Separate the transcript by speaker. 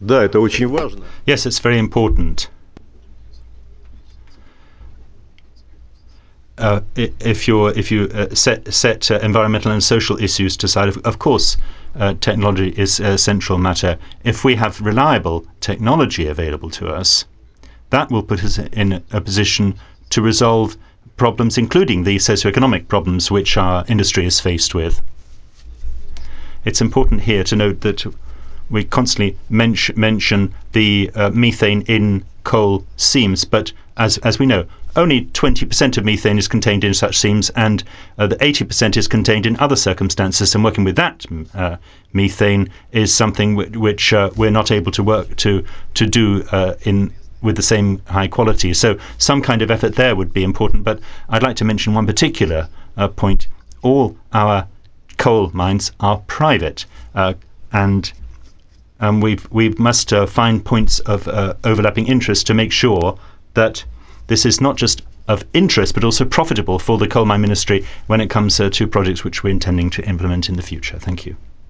Speaker 1: Да, это очень важно.
Speaker 2: Yes, it's very important. If you set environmental and social issues to side, of course, technology is a central matter. If we have reliable technology available to us, that will put us in a position to resolve problems, including the socioeconomic problems which our industry is faced with. It's important here to note that we constantly mention the methane in coal seams, but as we know, only 20% of methane is contained in such seams, and the 80% is contained in other circumstances. And working with that methane is something which we're not able to work to do in with the same high quality. So some kind of effort there would be important. But I'd like to mention one particular point. All our coal mines are private, and we must find points of overlapping interest to make sure that this is not just of interest but also profitable for the coal mine ministry when it comes to projects which we're intending to implement in the future. Thank you.